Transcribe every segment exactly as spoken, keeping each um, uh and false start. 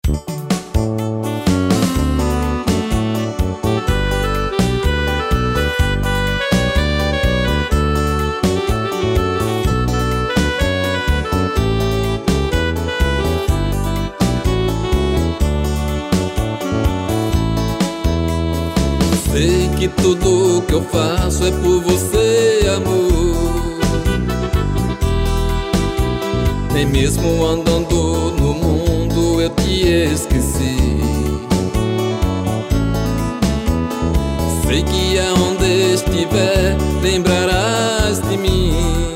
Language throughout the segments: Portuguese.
Sei que tudo que eu faço é por você, amor. Nem mesmo andando no mundo eu te esqueci. Sei que aonde estiver lembrarás de mim.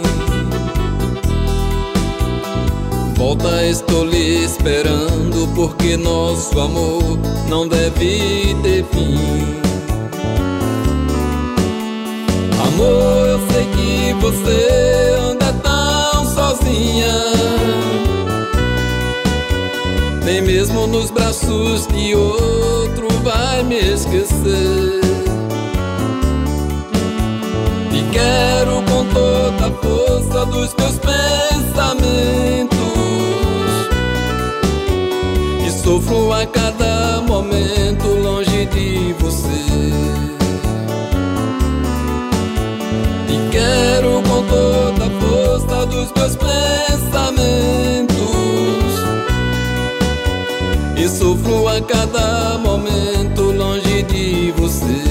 Volta, estou lhe esperando, porque nosso amor não deve ter fim. Amor, eu sei que você anda tão sozinha, nem mesmo nos braços de outro vai me esquecer. Te quero com toda a força dos meus pensamentos, e sofro a cada momento longe de você. Quero com toda a força dos meus pensamentos, e sofro a cada momento longe de você.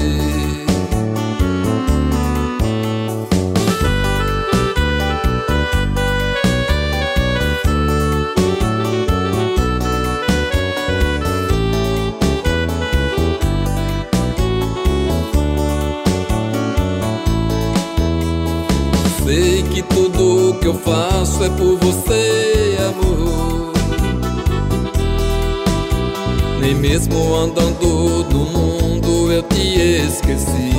Sei que tudo que eu faço é por você, amor. Nem mesmo andando no mundo eu te esqueci.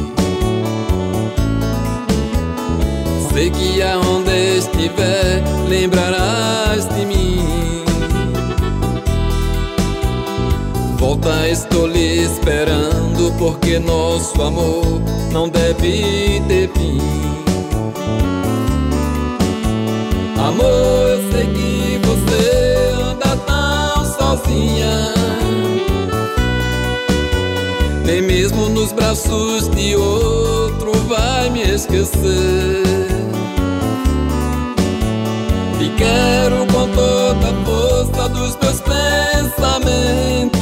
Sei que aonde estiver lembrarás de mim. Volta, estou lhe esperando, porque nosso amor não deve ter fim. Amor, eu sei que você anda tão sozinha, nem mesmo nos braços de outro vai me esquecer. Te quero com toda a força dos meus pensamentos,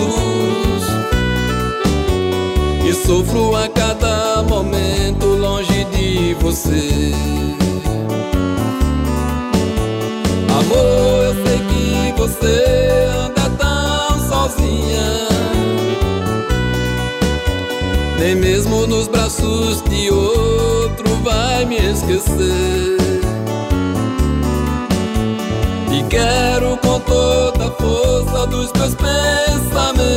e sofro a cada momento longe de você. Amor, eu sei que você anda tão sozinha, nem mesmo nos braços de outro vai me esquecer. Te quero com toda a força dos meus pensamentos,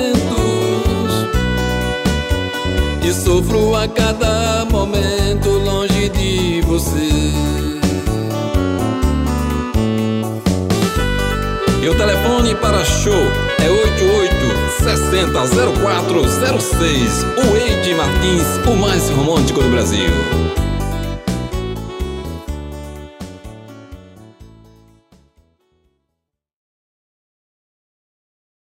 e sofro a cada momento longe de você. E o telefone para show é oito oito seis zero zero quatro zero seis. O Eide Martins, o mais romântico do Brasil.